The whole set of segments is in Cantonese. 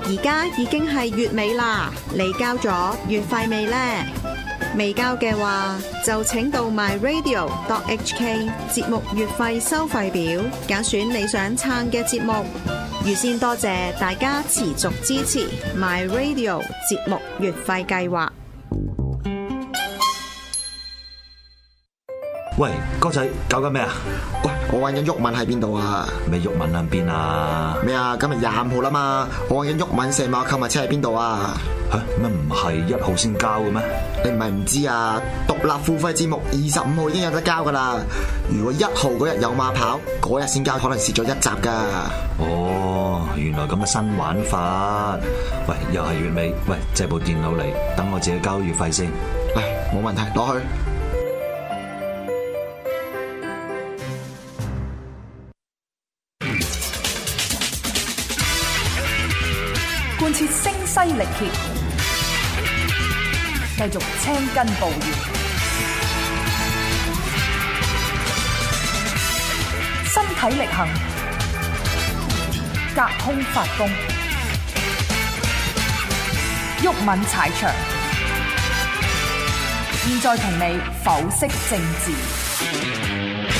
而家已經係月尾啦，你交咗月費未呢？未交嘅話，就請到 myradio.hk 節目月費收費表，揀選你想撐嘅節目。預先多謝大家持續支持 myradio 節目月費計劃。 喂，哥仔，搞緊咩啊？ 喂，我揾緊毓民喺邊度啊？ 咩毓民喺邊啊？ 咩啊？今日25號啦嘛，我揾緊毓民社貿購物車喺邊度啊？ 吓，乜唔係1號先交嘅咩？ 你唔係唔知啊？獨立付費節目25號已經有得交噶啦。如果1號嗰日有馬跑，嗰日先交，可能蝕咗一集噶。 哦，原來咁嘅新玩法。喂，又係月尾，喂，借部電腦嚟，等我自己交月費先。 嚟，冇問題，攞去。 貫徹聲嘶力竭，繼續青筋暴現，身體力行，隔空發功，毓民踩場。現在同你剖析政治。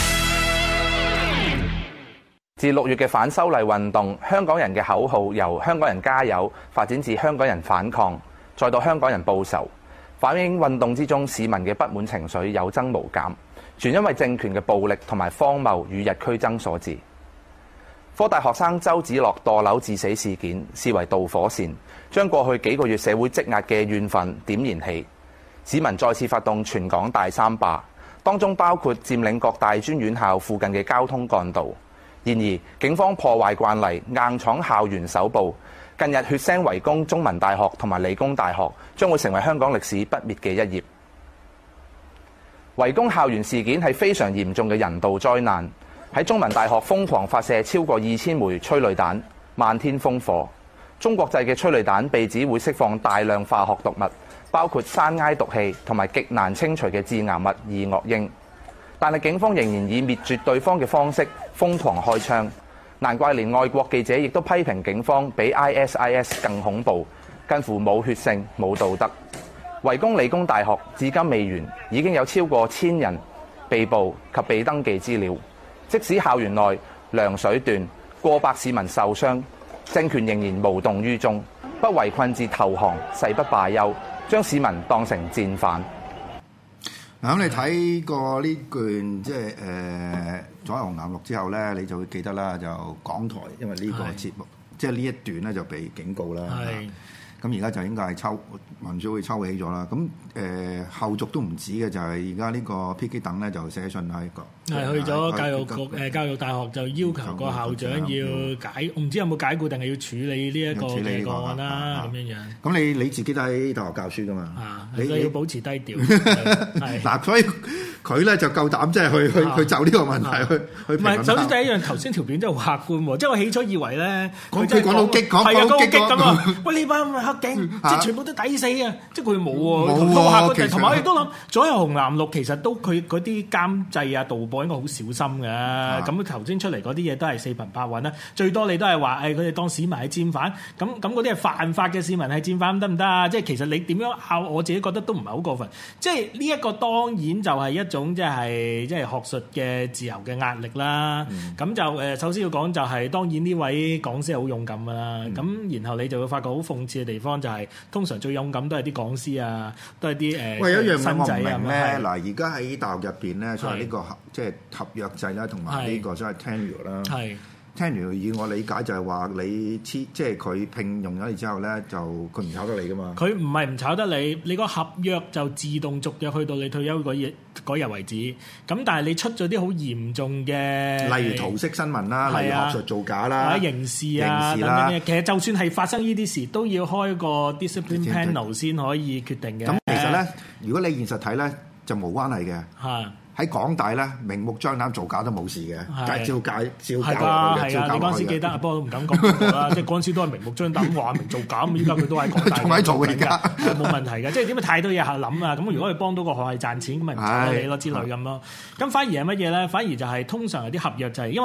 自6月嘅反修例運動，香港人嘅口號由香港人加油發展至香港人反抗，再到香港人報仇，反映運動之中市民嘅不滿情緒有增無減，全因為政權嘅暴力同埋荒謬與日俱增所致。科大學生周梓樂墮樓致死事件視為導火線，將過去幾個月社會積壓嘅怨憤點燃起，市民再次發動全港大三罷，當中包括佔領各大專院校附近嘅交通幹道。然而，警方破壞慣例，硬闖校園搜捕。近日血腥圍攻中文大學同埋理工大學，將會成為香港歷史不滅嘅一頁。圍攻校園事件係非常嚴重嘅人道災難。喺中文大學瘋狂發射超過2000枚催淚彈，漫天烽火。中國製嘅催淚彈被指會釋放大量化學毒物，包括山埃毒氣同埋極難清除嘅致癌物二惡英。但係警方仍然以滅絕對方嘅方式瘋狂開槍，難怪連外國記者亦都批評警方比 ISIS 更恐怖，近乎冇血性、冇道德。圍攻理工大學至今未完，已經有超過1000人被捕及被登記資料。即使校園內糧水斷，過百市民受傷，政權仍然無動於衷，不圍困至投降，誓不罷休，將市民當成戰犯。 嗱，咁你睇過呢段即係左右紅藍綠之後咧，你就會記得啦，就港台因為呢個節目，即係呢一段咧就被警告啦。咁而家就應該係民主會抽起咗啦。咁後續都唔止嘅，就係而家呢個披基等咧就寫信喺個係去咗教育局教育大學，就要求個校長要解，我唔知有冇解僱定係要處理呢一個個案啦咁樣樣。咁你自己都喺大學教書噶嘛？ 你要保持低調。 嗱，所以佢咧就夠膽即係去就呢個問題去唔係，首先第一樣頭先條片真係好客觀喎，即係我起初以為咧佢講到激，講到激咁啊！ 喂，呢班黑警即係全部都抵死啊！即係佢冇喎，同埋我亦都諗左右紅藍綠其實都佢嗰啲監製啊、導播應該好小心嘅。咁頭先出嚟嗰啲嘢都係四平八穩啦。最多你都係話佢哋當市民係戰犯，咁嗰啲係犯法嘅市民係戰犯得唔得啊？即係其實你點樣拗，我自己覺得都唔係好過分。即係呢一個當然就係一種即係學術嘅自由嘅壓力啦。咁就首先要講就係當然呢位講師係好勇敢㗎啦。咁然後你就會發覺好諷刺嘅地方就係通常最勇敢都係啲講師啊，都係啲喂，有一樣嘢我唔新仔啊明咧。嗱，而家喺大學入邊咧，所謂呢個即係合約制啦，同埋呢個所謂 tenure 啦。tenure 以我理解就係話你即係佢聘用咗你之後咧，就佢唔炒得你噶嘛。佢唔係唔炒得你，你個合約就自動續約去到你退休嗰日為止。咁但係你出咗啲好嚴重嘅，例如桃色新聞啦，例如學術造假啦，或者刑事啊等等嘅。其實就算係發生呢啲事，都要開個 discipline panel 先可以決定嘅。咁其實咧，如果你現實睇咧，就冇關係嘅。喺港大咧，明目張膽造假都冇事嘅，照搞嘅。係啊，你嗰陣時記得，不過都唔敢講啦。即係嗰陣時都係明目張膽話明造假，咁依家佢都喺港大仲喺做嘅，而家冇問題嘅。即係點解太多嘢係諗啊？咁如果佢幫到個學系賺錢，咁咪唔炒你咯之類咁咯。咁反而係乜嘢咧？反而就係通常有啲合約就係因為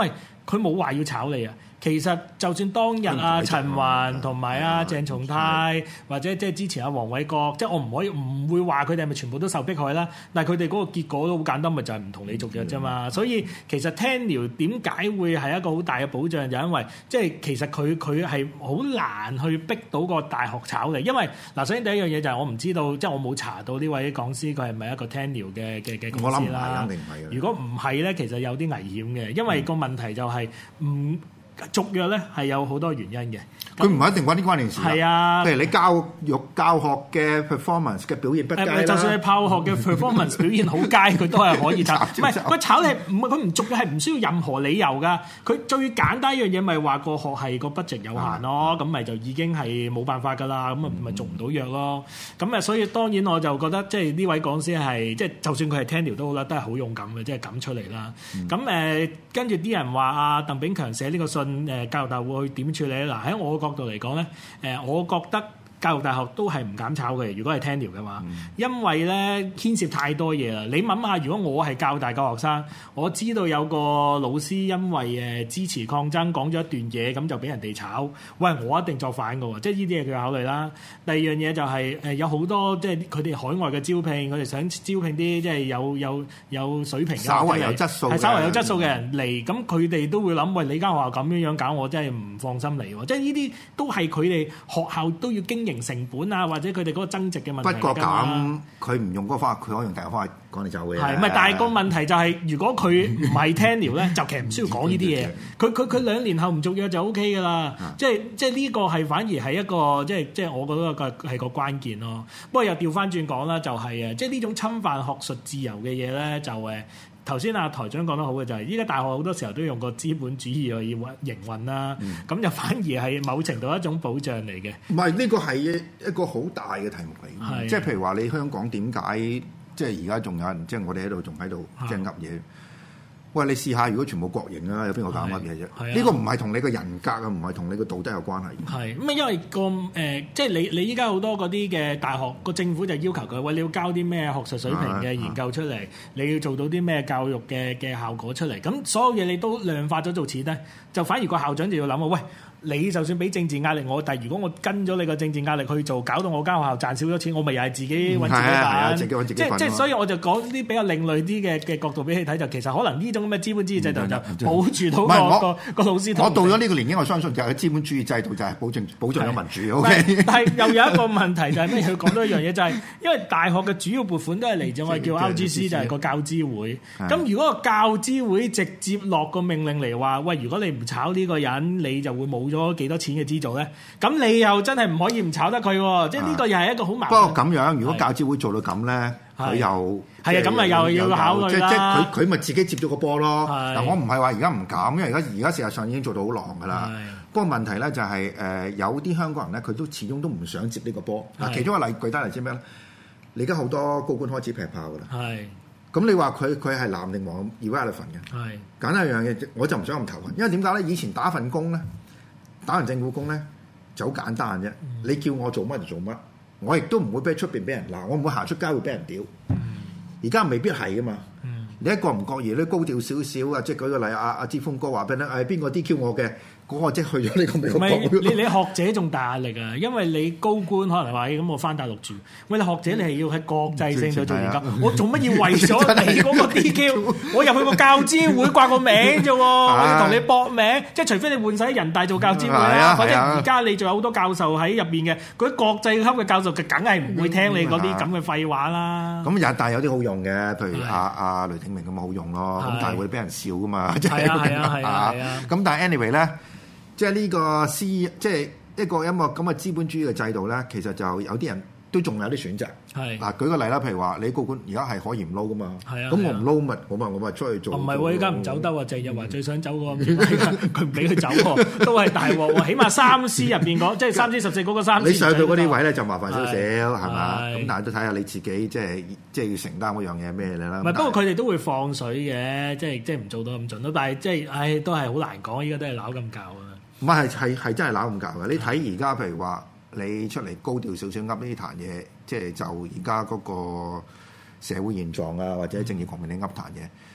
佢冇話要炒你啊。其實就算當日陳雲同埋鄭松泰或者即係之前黃偉國，即係我唔會話佢哋係咪全部都受迫害啦。但係佢哋嗰個結果都好簡單，咪就係唔同你續約啫嘛。所以其實 tenure 點解會係一個好大嘅保障，就因為即係其實佢係好難去逼到個大學炒你。因為嗱，首先第一樣嘢就係我唔知道，即係我冇查到呢位講師佢係咪一個 tenure 嘅講師啦。 肯定唔係嘅。 如果唔係咧，其實有啲危險嘅，因為個問題就係續約咧係有好多原因嘅， 佢唔係一定揾啲關聯事。 係啊， 譬如你教學嘅 performance 嘅表現不佳啦， 就算係教學嘅 performance 表現好佳，佢都係可以炒。唔係佢炒你佢唔續約係唔需要任何理由㗎。佢最簡單一樣嘢咪話個學系個 budget 有限咯，咁咪就已經係冇辦法㗎啦。咁咪續唔到約咯。咁所以當然我就覺得即係呢位講師係即係就算佢係 tenure 都好啦，都係好勇敢嘅，即係敢出嚟啦。咁跟住啲人話鄧炳強寫呢個信。教育大會去點處理咧？嗱，喺我嘅角度嚟講咧，我覺得教育大學都係唔敢炒嘅。如果係 tenure 嘅話，因為咧牽涉太多嘢啦。你諗下，如果我係教大嘅學生，我知道有個老師因為支持抗爭講咗一段嘢，咁就俾人哋炒，喂，我一定作反嘅喎。即係呢啲嘢佢考慮啦。第二樣嘢就係有好多即係佢哋海外嘅招聘，佢哋想招聘啲即係有水平嘅， 稍為有質素嘅人嚟，咁佢哋都會諗，喂，你間學校咁樣搞，我真係唔放心嚟喎。即係呢啲都係佢哋學校都要經營成本啊，或者佢哋嗰個增值嘅問題。 不過咁，佢唔用嗰個方法，佢可以用第二個方法趕你走嘅。 係，但係個問題就係，如果佢唔係 tenure 咧，就其實唔需要講呢啲嘢。佢2年後唔續約就 OK 㗎啦。即係呢個係反而係一個即係我覺得係個關鍵咯。不過又調翻轉講啦，就係即係呢種侵犯學術自由嘅嘢咧，就頭先台長講得好嘅就係，依家大學好多時候都用個資本主義去營運啦，咁就反而係某程度一種保障嚟嘅。 唔係，呢個係一個好大嘅題目嚟，即係譬如話你香港點解即係而家仲有人即係我哋喺度仲喺度即係噏嘢？喂，你試下如果全部國營啦，有邊個敢噏嘢啫？呢個唔係同你個人格啊，唔係同你個道德有關係。係咁因為即係你依家好多嗰啲嘅大學個政府就要求佢，喂，你要交啲咩學術水平嘅研究出嚟，你要做到啲咩教育嘅效果出嚟，咁所有嘢你都量化咗做錢咧，就反而個校長就要諗啊，喂，你就算俾政治壓力我，但係如果我跟咗你個政治壓力去做，搞到我間學校賺少咗錢，我咪又係自己揾自己飯。 自己揾自己飯。 即係所以我就講啲比較另類啲嘅角度俾你睇，就其實可能呢種咁嘅資本主義制度就保住到個老師。 我到咗呢個年紀，我相信就係資本主義制度就係保障咗民主。OK。 但係又有一個問題就係咩？佢講多一樣嘢就係，因為大學嘅主要撥款都係嚟自我哋叫 RGC，就係個教資會。咁如果個教資會直接落個命令嚟話，喂，如果你唔炒呢個人，你就會冇咗幾多錢嘅資助咧？咁你又真係唔可以唔炒得佢喎？即係呢個又係一個好麻煩。 不過咁樣，如果教資會做到咁咧，佢又係啊，咁咪又要考慮啦。 即係佢咪自己接咗個波咯。嗱，我唔係話而家唔敢，因為而家事實上已經做到好狼㗎啦。不過問題咧就係有啲香港人咧，佢都始終都唔想接呢個波。嗱，其中一個具體例子咩咧？你而家好多高官開始劈炮㗎啦。係。咁你話佢係藍定黃？irrelevant嘅。係。簡單一樣嘢，我就唔想咁頭暈，因為點解咧？以前打份工咧，打完政府工咧就好簡單啫。你叫我做乜就做乜，我亦都唔會俾出邊俾人鬧，我唔會行出街會俾人屌。而家未必係噶嘛。你一個唔覺意咧高調少少啊，即係舉個例，阿之鋒哥話俾你聽，邊個 DQ 我嘅，嗰個即係去咗呢個美國。唔係你學者仲大壓力啊，因為你高官可能話咁我翻大陸住，喂，你學者你係要喺國際性度做研究，我做乜要為咗你嗰個 DQ？ 我入去個教資會掛個名啫喎，我要同你搏名，即係除非你換晒人大做教資會啦，或者而家你仲有好多教授喺入邊嘅，嗰啲國際級嘅教授，佢梗係唔會聽你嗰啲咁嘅廢話啦。 咁但係有啲好用嘅，譬如阿雷霆明咁好用咯，咁但係會俾人笑噶嘛，即係咁但係 anyway 咧。即係呢個即係一個咁嘅資本主義嘅制度咧，其實就有啲人都仲有啲選擇。係嗱，舉個例啦，譬如話你高官而家係可以唔撈噶嘛。係啊。咁我唔撈咪，我咪出去做。唔係喎，依家唔走得喎，鄭日華最想走喎，佢唔俾佢走喎，都係大鑊喎。起碼3司入邊即係3司14嗰個3司。你上到嗰啲位咧就麻煩少少，係嘛？咁但係都睇下你自己即係要承擔嗰樣嘢咩啦。 唔係，不過佢哋都會放水嘅，即係唔做到咁盡咯。但係即係都係好難講，依家都係鬧咁教啊。 唔係真係鬧咁教嘅。你睇而家譬如話，你出嚟高調少少噏呢啲壇嘢，即係就而家嗰個社會現狀啊，或者政治狂瀕你噏壇嘢，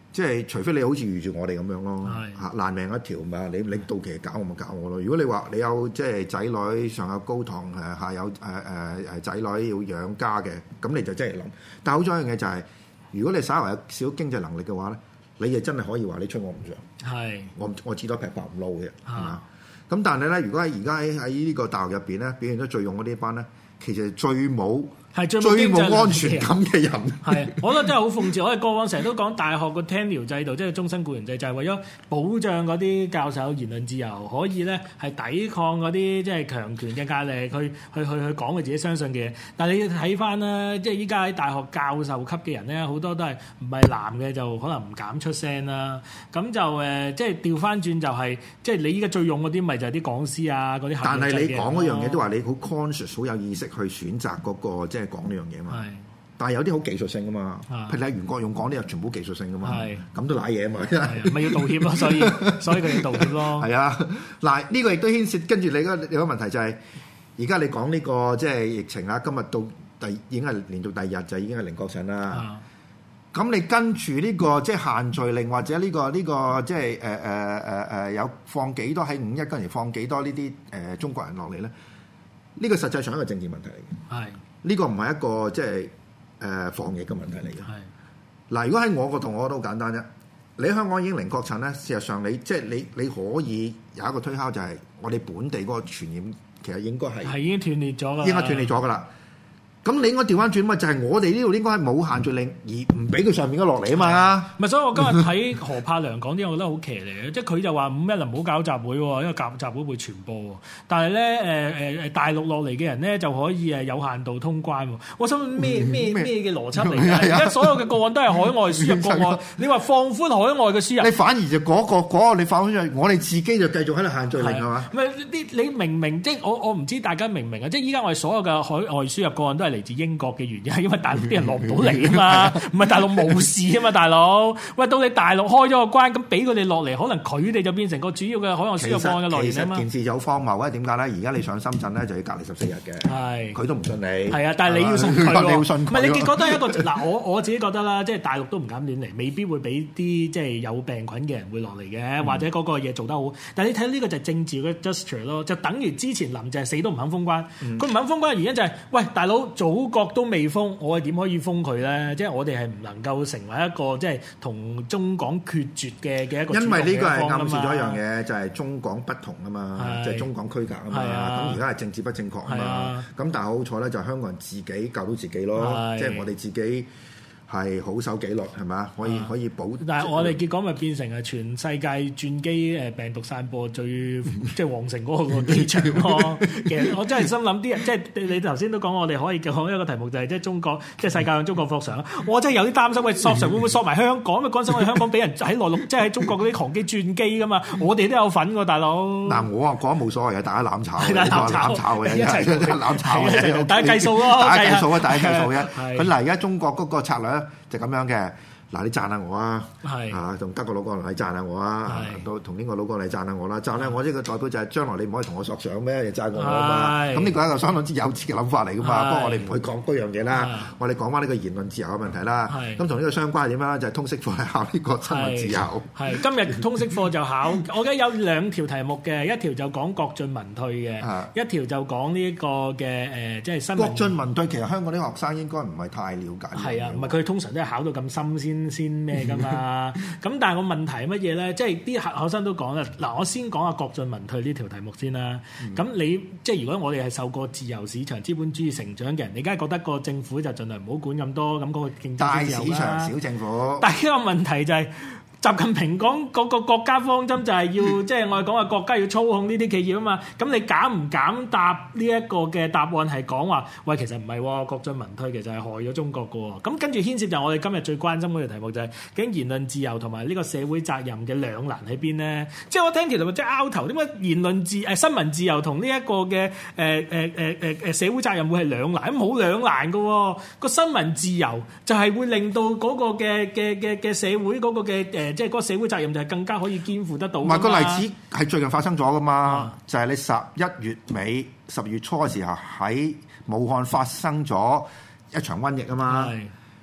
即係除非你好似遇住我哋咁樣咯，爛命一條嘛，你到期搞我咪搞我咯。如果你話你有即係仔女上有高堂下有仔女要養家嘅，咁你就真係諗。但係好在一樣嘢就係，如果你稍為有少少經濟能力嘅話咧，你就真係可以話你出我唔上。係，我至多劈白唔撈嘅，係嘛？咁但係咧，如果而家喺呢個大學入邊咧，表現得最用嗰啲班咧，其實係最冇安全感嘅人。 係，我覺得真係好諷刺。我哋過往成日都講大學個 tenure 制度，即係終身僱員制，就係為咗保障嗰啲教授言論自由，可以咧係抵抗嗰啲即係強權嘅壓力，去講佢自己相信嘅嘢。但係你睇翻啦，即係依家喺大學教授級嘅人咧，好多都係唔係男嘅，就可能唔敢出聲啦。咁就即係調翻轉就係，即係你依家最用嗰啲咪就係啲講師啊嗰啲。 但係你講嗰樣嘢都話你好 conscious， 好有意識去選擇嗰個即係講呢樣嘢嘛。係。但係有啲好技術性噶嘛，譬如你袁國勇講啲又全部技術性噶嘛，咁都賴嘢嘛， 咪要道歉咯，所以佢要道歉咯。 係啊，嗱呢個亦都牽涉跟住你個問題就係，而家你講呢個即係疫情啦，今日到已經係連續第二日就已經係零確診啦。咁你跟住呢個即係限聚令或者呢個即係有放幾多喺5·1嗰陣時放幾多呢啲中國人落嚟咧？呢個實際上係一個政治問題嚟嘅。係呢個唔係一個即係。防疫嘅問題嚟嘅。嗱，如果喺我個同學都好簡單啫。你香港已經零確診咧，事實上你即係你可以有一個推敲，就係我哋本地嗰個傳染其實應該係已經斷裂咗啦。 應該斷裂咗㗎啦。咁你應該調翻轉嘛？就係我哋呢度應該係冇限聚令，而唔俾佢上面嘅落嚟啊嘛。 咪所以我今日睇何柏良講啲，我覺得好騎呢嘅，即係佢就話5·1唔好搞集會喎，因為集會會傳播喎。但係咧大陸落嚟嘅人咧就可以有限度通關喎。我想咩嘅邏輯嚟㗎？而家所有嘅個案都係海外輸入個案，你話放寬海外嘅輸入， 你反而就嗰個你放寬咗，我哋自己就繼續喺度限聚令係嘛？ 唔係你明明即係我唔知大家明唔明啊？即係依家我哋所有嘅海外輸入個案都係嚟自英國嘅原因係因為大陸啲人落唔到嚟啊嘛，唔係大陸冇事啊嘛，大佬。喂，到你大陸開咗個關，咁俾佢哋落嚟，可能佢哋就變成個主要嘅海外輸入個案嘅來源啊嘛。 其實件事就好荒謬啊！點解咧？而家你上深圳咧就要隔離14日嘅，係佢都唔信你。係啊，但係你要信佢喎，你要信佢。唔係你結果都係一個嗱，我自己覺得啦，即係大陸都唔敢亂嚟，未必會俾啲即係有病菌嘅人會落嚟嘅，或者嗰個嘢做得好。但係你睇呢個就係政治嘅 gesture 咯，就等於之前林鄭死都唔肯封關，佢唔肯封關嘅原因就係喂大佬祖國都未封，我係點可以封佢咧？即係我哋係唔能夠成為一個即係同中港決絕嘅一個。因為呢個係暗示咗一樣嘢，就係中港不同啊嘛，即係中港區隔啊嘛。咁而家係政治不正確啊嘛。咁但係好彩咧，就係香港人自己救到自己咯。即係我哋自己係好守紀律係嘛，可以保。但係我哋結果咪變成係全世界轉機病毒散播最即係皇城嗰個機場咯。其實我真係心諗啲人，即係你頭先都講，我哋可以講一個題目就係即係中國，即係世界向中國索償。我真係有啲擔心，喂，索償會唔會索埋香港？因為嗰陣時我哋香港俾人喺內陸，即係喺中國嗰啲航機轉機噶嘛，我哋都有份喎，大佬。嗱，我話講冇所謂嘅，大家攬炒，攬炒嘅，一齊攬炒嘅，大家計數咯，大家計數啊，大家計數嘅。咁嗱，而家中國嗰個策略就咁樣嘅。嗱，你讚下我啊，同德國佬過嚟讚下我啊，到同英國佬過嚟讚下我啦，讚咧我呢個代表就係將來你唔可以同我索償咩？你讚我啊嘛，咁呢個係一個相當之幼稚嘅諗法嚟噶嘛。不過我哋唔會講嗰樣嘢啦，我哋講翻呢個言論自由嘅問題啦。咁同呢個相關係點樣咧？就係通識課係考呢個新聞自由。係今日通識課就考，我記得有2條題目嘅，一條就講國進民退嘅，一條就講呢個嘅即係新聞。國進民退其實香港啲學生應該唔係太了解。係啊，唔係佢通常都係考到咁深先咩噶嘛？咁但係個問題係乜嘢咧？即係啲學生都講啦。嗱，我先講下國進民退呢條題目先啦。咁你即係如果我哋係受過自由市場資本主義成長嘅人，你梗係覺得個政府就盡量唔好管咁多，咁嗰個競爭大市場小政府。但係呢個問題就係習近平講嗰個國家方針就係要即係我哋講話國家要操控呢啲企業啊嘛。咁你敢唔敢答呢一個嘅答案係講話喂，其實唔係喎，國進民退其實係害咗中國嘅喎。咁跟住牽涉就我哋今日最關心嗰條題目就係究竟言論自由同埋呢個社會責任嘅兩難喺邊咧？即係我聽其實即係拗頭，點解言論新聞自由同呢一個嘅社會責任會係兩難？咁冇兩難嘅喎，個新聞自由就係會令到嗰個嘅社會嗰個嘅即係嗰個社會責任就係更加可以肩負得到。唔係個例子係最近發生咗噶嘛？就係你11月尾、12月初嘅時候喺武漢發生咗一場瘟疫啊嘛。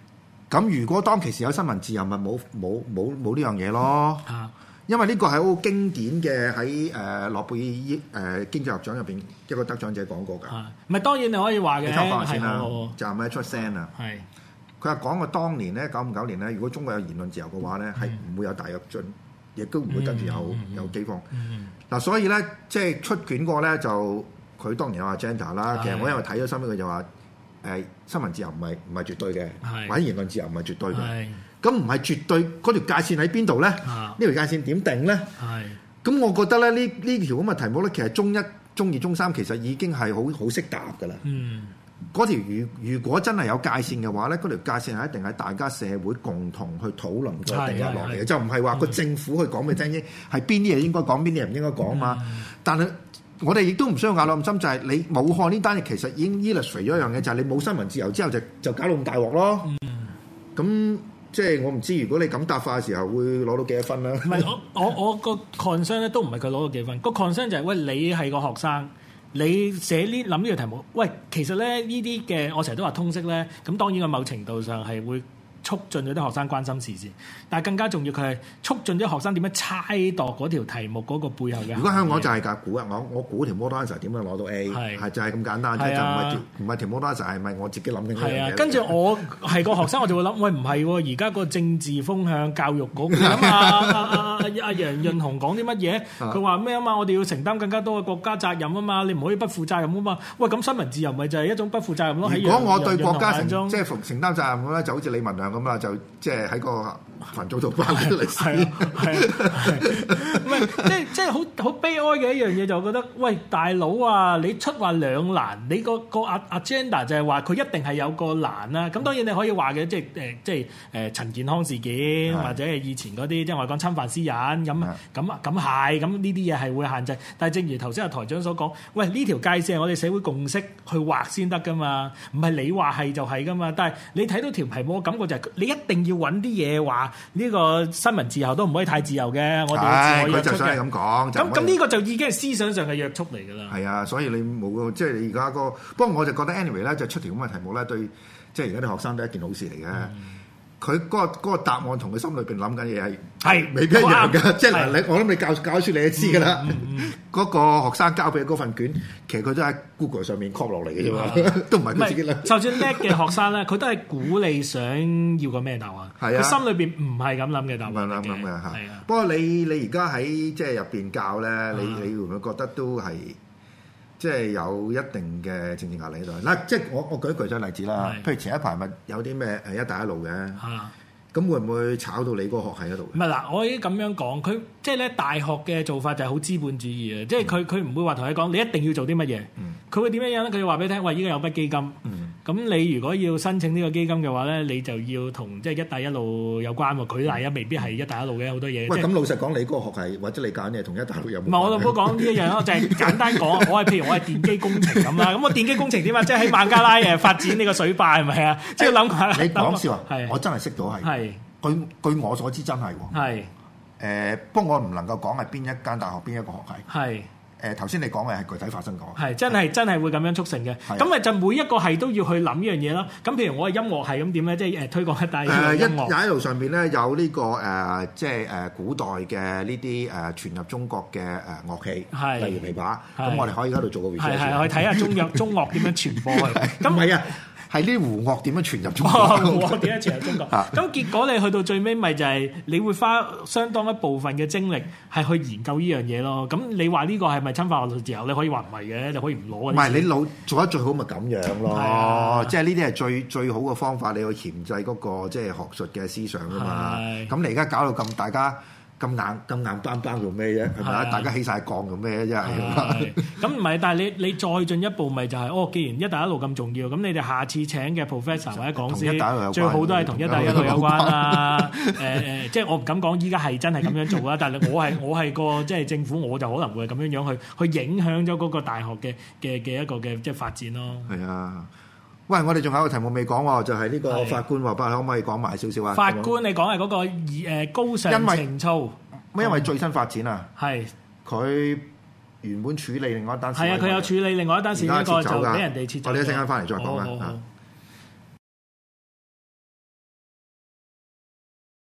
咁如果當其時有新聞自由，咪冇呢樣嘢咯。因為呢個係好經典嘅喺諾貝爾經濟學獎入邊一個得獎者講過㗎。 唔係當然你可以話嘅， 你聽翻先啦，就咪出聲啦。 係佢話講過當年咧959年咧，如果中國有言論自由嘅話咧，係唔會有大躍進，亦都唔會跟住有饑荒。嗱，所以咧即係出卷過咧就佢當然有 agenda 啦。其實我因為睇咗新聞，佢就話新聞自由唔係絕對嘅，或者言論自由唔係絕對嘅。咁唔係絕對，嗰條界線喺邊度咧？呢條界線點定咧？咁我覺得咧呢條咁嘅題目咧，其實中一、中二、中三其實已經係好識答㗎啦。嗰條如果真係有界線嘅話咧，嗰條界線係一定係大家社會共同去討論過定落嚟嘅，就唔係話個政府去講俾你聽係邊啲嘢應該講，邊啲嘢唔應該講嘛。但係我哋亦都唔需要咬到咁深，就係你武漢呢單嘢其實已經 illustrate 咗一樣嘢，就係你冇新聞自由之後就搞到咁大鑊咯。咁即係我唔知，如果你咁答法嘅時候，會攞到幾多分啦？ 唔係我個 concern 咧，都唔係佢攞到幾分。個 concern 就係喂，你係個學生，你寫諗呢個題目，喂，其實咧呢啲嘅我成日都話通識咧，咁當然個某程度上係會促進咗啲學生關心時事，但係更加重要，佢係促進咗學生點樣猜度嗰條題目嗰個背後嘅。如果香港就係估啊，我估條 model answer 點樣攞到 A， 係就係咁簡單，就唔係條 model answer 係咪我自己諗緊嘅嘢？ 跟住我係個學生，我就會諗，喂，唔係喎，而家個政治風向教育局咁阿楊潤雄講啲乜嘢？佢話咩啊嘛？我哋要承擔更加多嘅國家責任啊嘛，你唔可以不負責任啊嘛。喂，咁新聞自由咪就係一種不負責任咯？ 如果我對國家即係承擔責任咁咧，就好似李文亮咁啦，就即係喺個群組度翻啲歷史， 唔係即係好悲哀嘅一樣嘢，就覺得喂，大佬啊，你出話兩難，你個 agenda 就係話佢一定係有個難啦。咁當然你可以話嘅，即係陳健康事件或者係以前嗰啲，即係我哋講侵犯私隱咁係咁呢啲嘢係會限制。但係正如頭先阿台長所講，喂，呢條界線係我哋社會共識去畫先得噶嘛，唔係你話係就係噶嘛。但係你睇到條題目，我感覺就係你一定要揾啲嘢話呢個新聞自由都唔可以太自由嘅，我哋要自我約束嘅。佢就想係咁講。咁呢個就已經係思想上嘅約束嚟㗎啦。 係啊，所以你冇即係你而家個，不過我就覺得 anyway 咧，就出條咁嘅題目咧，對即係而家啲學生都係一件好事嚟嘅。佢嗰個答案同佢心裏邊諗緊嘢係未必一樣嘅，即係嗱，我諗你教書你都知㗎啦。嗰個學生交俾嗰份卷，其實佢都喺 Google 上面 copy 落嚟嘅啫嘛，都唔係佢自己諗。 就算叻嘅學生咧，佢都係估你想要個咩答案，佢心裏邊唔係咁諗嘅答案。唔係咁諗嘅嚇。不過你而家喺即係入邊教咧，你會唔會覺得都係？即係有一定嘅政治壓力喺度。嗱，即係我舉一舉咗例子啦。譬如前一排咪有啲咩一帶一路嘅，咁會唔會炒到你個學系嗰度？唔係嗱，我已經咁樣講，佢即係咧大學嘅做法就係好資本主義嘅，即係佢唔會話同你講你一定要做啲乜嘢，佢會點樣樣咧？佢會話俾你聽，喂，依家有筆基金，咁你如果要申請呢個基金嘅話咧，你就要同即係一帶一路有關喎。舉例啊，未必係一帶一路嘅好多嘢。喂，咁老實講，你嗰個學系或者你揀嘅同一帶一路有冇？唔係，我就唔好講呢一樣咯，就係簡單講，譬如我係電機工程咁啦，咁我電機工程點啊？即係喺孟加拉發展呢個水壩係咪啊？即係諗下。你講笑啊？我真係識到係。據我所知真係喎。係。不過我唔能夠講係邊一間大學邊一個學系。係。頭先你講嘅係具體發生過，係真係會咁樣促成嘅。咁咪就每一個係都要去諗呢樣嘢咯。咁譬如我係音樂系咁點咧？即係推廣一帶一路上邊咧有呢個即係古代嘅呢啲傳入中國嘅樂器，例如琵琶。咁我哋可以喺度做個 research，係去睇下中樂點樣傳播去。咁唔係啊。係呢啲胡樂點樣傳入中國？胡樂點樣傳入中國？咁結果你去到最尾，咪就係你會花相當一部分嘅精力係去研究呢樣嘢咯。咁你話呢個係咪侵犯學術自由？你可以話唔係嘅，你可以唔攞。唔係你做得最好咪咁樣咯。即係呢啲係最好嘅方法，你去鉗制嗰個即係學術嘅思想啊嘛。咁你而家搞到咁大家。咁硬邦邦做咩啫？係咪啊？大家起晒槓做咩啫？咁唔係，但係你再進一步，咪就係既然一帶一路咁重要，咁你哋下次請嘅 professor 或者講師，最好都係同一帶一路有關啦。即係我唔敢講依家係真係咁樣做啦，但係我係個即係政府，我就可能會咁樣樣去影響咗嗰個大學嘅一個嘅即係發展咯。係啊。喂，我哋仲有個題目未講喎，就係呢個法官話，可唔可以講埋少少啊？法官，你講係嗰個高尚情操，因為最新發展啊，係佢原本處理另外一單事，係啊，佢有處理另外一單事，呢個就俾人哋撤走。我哋一陣間翻嚟再講啦。